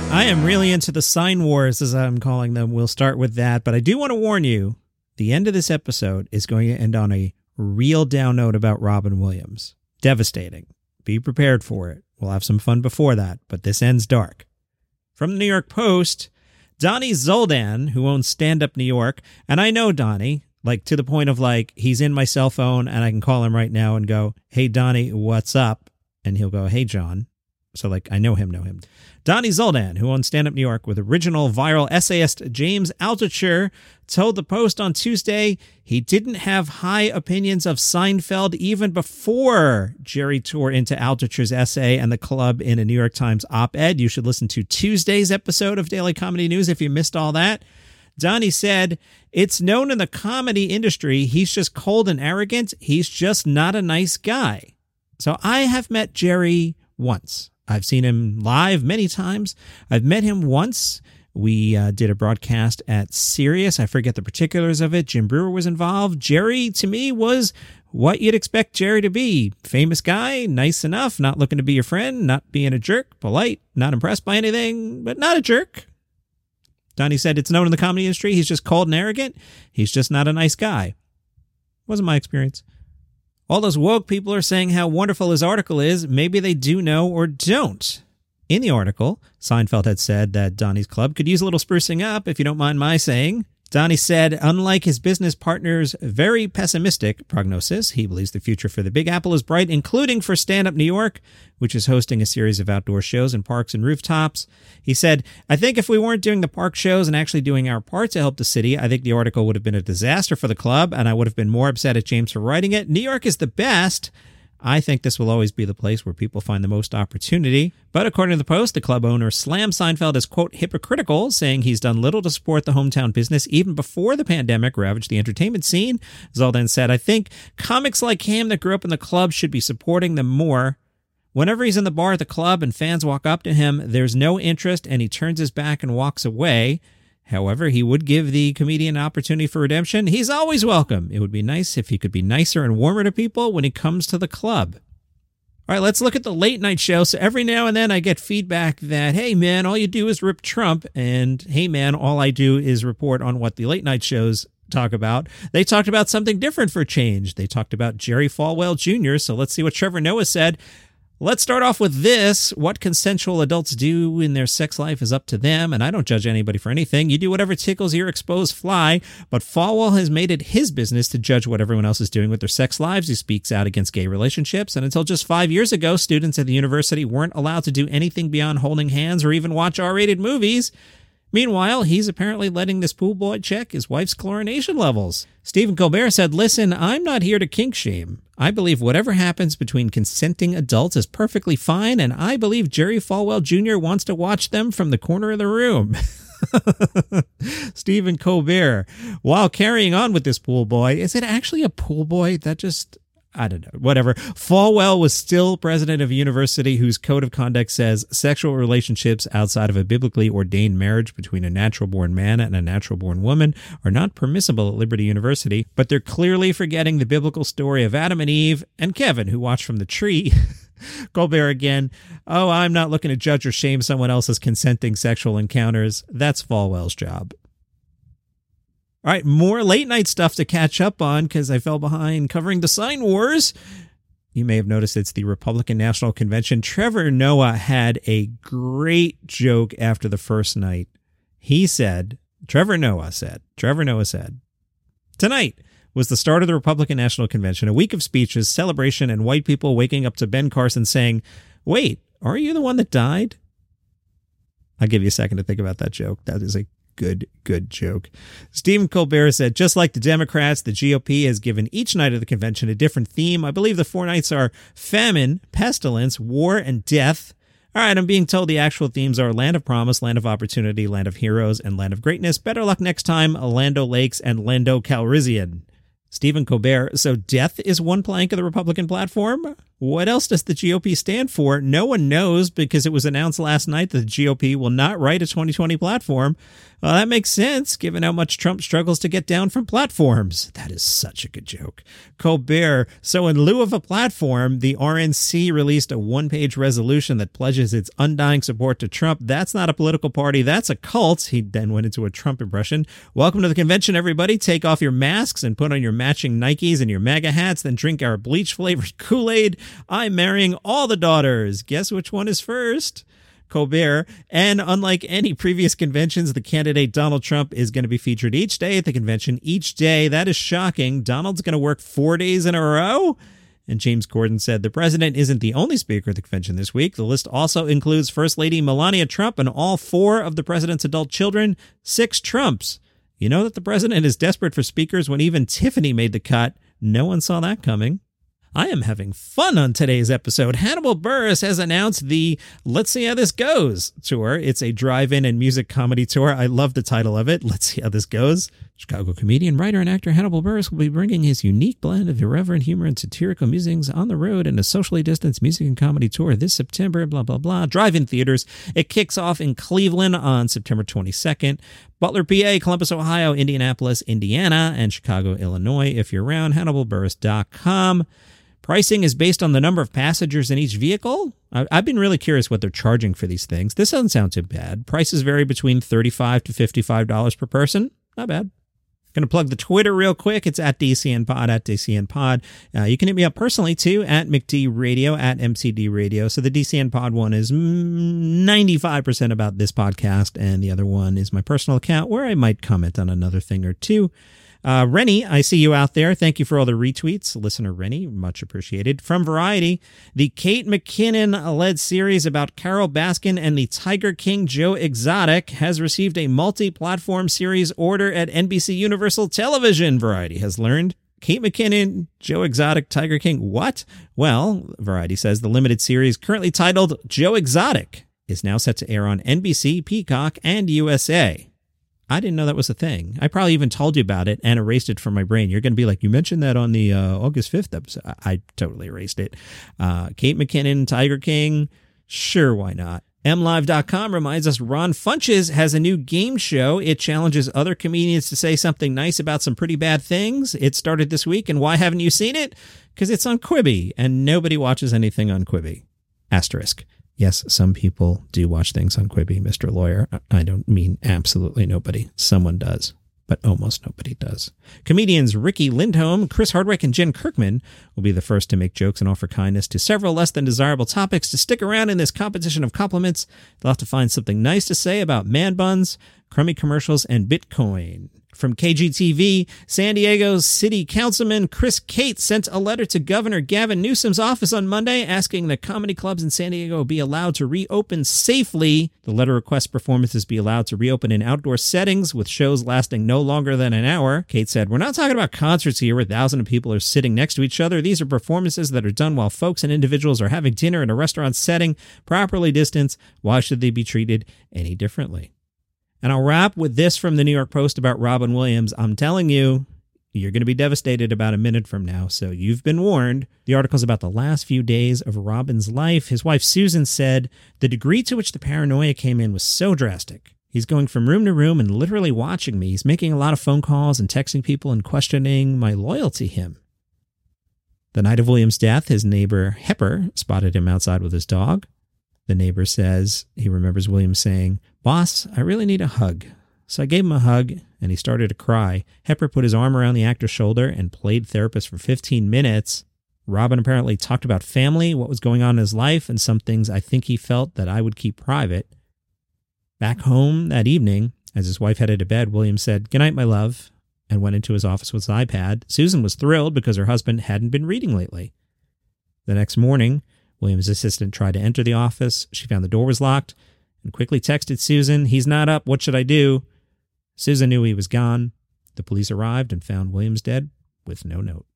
I am really into the sign wars, as I'm calling them. We'll start with that, but I do want to warn you, the end of this episode is going to end on a real down note about Robin Williams. Devastating. Be prepared for it. We'll have some fun before that, but this ends dark. From the New York Post, Donnie Zoldan, who owns Stand Up New York, and I know Donnie, like to the point of like, he's in my cell phone and I can call him right now and go, hey, Donnie, what's up? And he'll go, hey, John. So like, I know him. Donnie Zoldan, who owns Stand Up New York with original viral essayist James Altucher, told the Post on Tuesday he didn't have high opinions of Seinfeld even before Jerry tore into Altucher's essay and the club in a New York Times op-ed. You should listen to Tuesday's episode of Daily Comedy News if you missed all that. Donnie said, it's known in the comedy industry he's just cold and arrogant. He's just not a nice guy. So I have met Jerry once. I've seen him live many times. I've met him once. We did a broadcast at Sirius. I forget the particulars of it. Jim Brewer was involved. Jerry, to me, was what you'd expect Jerry to be. Famous guy, nice enough, not looking to be your friend, not being a jerk, polite, not impressed by anything, but not a jerk. Donnie said it's known in the comedy industry he's just cold and arrogant. He's just not a nice guy. Wasn't my experience. All those woke people are saying how wonderful his article is. Maybe they do know or don't. In the article, Seinfeld had said that Donnie's club could use a little sprucing up, if you don't mind my saying. Donnie said, unlike his business partner's very pessimistic prognosis, he believes the future for the Big Apple is bright, including for Stand Up New York, which is hosting a series of outdoor shows in parks and rooftops. He said, I think if we weren't doing the park shows and actually doing our part to help the city, I think the article would have been a disaster for the club, and I would have been more upset at James for writing it. New York is the best. I think this will always be the place where people find the most opportunity. But according to the Post, the club owner slammed Seinfeld as, quote, hypocritical, saying he's done little to support the hometown business even before the pandemic ravaged the entertainment scene. Zoldan said, I think comics like him that grew up in the club should be supporting them more. Whenever he's in the bar at the club and fans walk up to him, there's no interest and he turns his back and walks away. However, he would give the comedian an opportunity for redemption. He's always welcome. It would be nice if he could be nicer and warmer to people when he comes to the club. All right, let's look at the late night show. So every now and then I get feedback that, hey, man, all you do is rip Trump. And hey, man, all I do is report on what the late night shows talk about. They talked about something different for change. They talked about Jerry Falwell Jr. So let's see what Trevor Noah said. Let's start off with this. What consensual adults do in their sex life is up to them, and I don't judge anybody for anything. You do whatever tickles your exposed fly, but Falwell has made it his business to judge what everyone else is doing with their sex lives. He speaks out against gay relationships, and until just 5 years ago, students at the university weren't allowed to do anything beyond holding hands or even watch R-rated movies. Meanwhile, he's apparently letting this pool boy check his wife's chlorination levels. Stephen Colbert said, listen, I'm not here to kink shame. I believe whatever happens between consenting adults is perfectly fine, and I believe Jerry Falwell Jr. wants to watch them from the corner of the room. Stephen Colbert. While carrying on with this pool boy, is it actually a pool boy? That just... I don't know, whatever. Falwell was still president of a university whose code of conduct says sexual relationships outside of a biblically ordained marriage between a natural-born man and a natural-born woman are not permissible at Liberty University, but they're clearly forgetting the biblical story of Adam and Eve and Kevin, who watched from the tree. Colbert again. Oh, I'm not looking to judge or shame someone else's consenting sexual encounters. That's Falwell's job. All right, more late night stuff to catch up on because I fell behind covering the sign wars. You may have noticed it's the Republican National Convention. Trevor Noah had a great joke after the first night. Trevor Noah said, tonight was the start of the Republican National Convention, a week of speeches, celebration, and white people waking up to Ben Carson saying, wait, are you the one that died? I'll give you a second to think about that joke. That is a good joke. Stephen Colbert said, just like the Democrats, the GOP has given each night of the convention a different theme. I believe the 4 nights are famine, pestilence, war, and death. All right, I'm being told the actual themes are Land of Promise, Land of Opportunity, Land of Heroes, and Land of Greatness. Better luck next time, Lando Lakes and Lando Calrissian. Stephen Colbert, so death is one plank of the Republican platform? What else does the GOP stand for? No one knows because it was announced last night that the GOP will not write a 2020 platform. Well, that makes sense given how much Trump struggles to get down from platforms. That is such a good joke. Colbert. So in lieu of a platform, the RNC released a one-page resolution that pledges its undying support to Trump. That's not a political party. That's a cult. He then went into a Trump impression. Welcome to the convention, everybody. Take off your masks and put on your matching Nikes and your MAGA hats, then drink our bleach-flavored Kool-Aid. I'm marrying all the daughters. Guess which one is first? Colbert. And unlike any previous conventions, the candidate Donald Trump is going to be featured each day at the convention. Each day. That is shocking. Donald's going to work 4 days in a row. And James Corden said the president isn't the only speaker at the convention this week. The list also includes First Lady Melania Trump and all 4 of the president's adult children, 6 Trumps. You know that the president is desperate for speakers when even Tiffany made the cut. No one saw that coming. I am having fun on today's episode. Hannibal Buress has announced the Let's See How This Goes tour. It's a drive-in and music comedy tour. I love the title of it. Let's see how this goes. Chicago comedian, writer, and actor Hannibal Buress will be bringing his unique blend of irreverent humor and satirical musings on the road in a socially distanced music and comedy tour this September, blah, blah, blah. Drive-in theaters. It kicks off in Cleveland on September 22nd. Butler, PA, Columbus, Ohio, Indianapolis, Indiana, and Chicago, Illinois. If you're around, HannibalBuress.com. Pricing is based on the number of passengers in each vehicle. I've been really curious what they're charging for these things. This doesn't sound too bad. Prices vary between $35 to $55 per person. Not bad. Going to plug the Twitter real quick. It's at DCNPod, at DCNPod. You can hit me up personally, too, at McDRadio, at MCDRadio. So the DCNPod one is 95% about this podcast, and the other one is my personal account where I might comment on another thing or two. Rennie, I see you out there. Thank you for all the retweets. Listener Rennie, much appreciated. From Variety, the Kate McKinnon-led series about Carole Baskin and the Tiger King Joe Exotic has received a multi-platform series order at NBC Universal Television, Variety has learned. Kate McKinnon, Joe Exotic, Tiger King, what? Well, Variety says the limited series, currently titled Joe Exotic, is now set to air on NBC, Peacock, and USA. I didn't know that was a thing. I probably even told you about it and erased it from my brain. You're going to be like, you mentioned that on the August 5th episode. I totally erased it. Kate McKinnon, Tiger King. Sure, why not? MLive.com reminds us Ron Funches has a new game show. It challenges other comedians to say something nice about some pretty bad things. It started this week, and why haven't you seen it? Because it's on Quibi, and nobody watches anything on Quibi. Asterisk. Yes, some people do watch things on Quibi, Mr. Lawyer. I don't mean absolutely nobody. Someone does, but almost nobody does. Comedians Ricky Lindholm, Chris Hardwick, and Jen Kirkman will be the first to make jokes and offer kindness to several less than desirable topics. To stick around in this competition of compliments, they'll have to find something nice to say about man buns, crummy commercials, and Bitcoin. From KGTV, San Diego's City Councilman Chris Cate sent a letter to Governor Gavin Newsom's office on Monday asking that comedy clubs in San Diego be allowed to reopen safely. The letter requests performances be allowed to reopen in outdoor settings with shows lasting no longer than an hour. Cate said, "We're not talking about concerts here where thousands of people are sitting next to each other. These are performances that are done while folks and individuals are having dinner in a restaurant setting, properly distanced. Why should they be treated any differently?" And I'll wrap with this from the New York Post about Robin Williams. I'm telling you, you're going to be devastated about a minute from now, so you've been warned. The article's about the last few days of Robin's life. His wife, Susan, said, "The degree to which the paranoia came in was so drastic. He's going from room to room and literally watching me. He's making a lot of phone calls and texting people and questioning my loyalty to him." The night of Williams' death, his neighbor, Hepper, spotted him outside with his dog. The neighbor says he remembers Williams saying, "Boss, I really need a hug." So I gave him a hug, and he started to cry. Hepper put his arm around the actor's shoulder and played therapist for 15 minutes. Robin apparently talked about family, what was going on in his life, and some things I think he felt that I would keep private. Back home that evening, as his wife headed to bed, Williams said, "Good night, my love," and went into his office with his iPad. Susan was thrilled because her husband hadn't been reading lately. The next morning, Williams' assistant tried to enter the office. She found the door was locked and quickly texted Susan, "He's not up. What should I do?" Susan knew he was gone. The police arrived and found Williams dead with no note.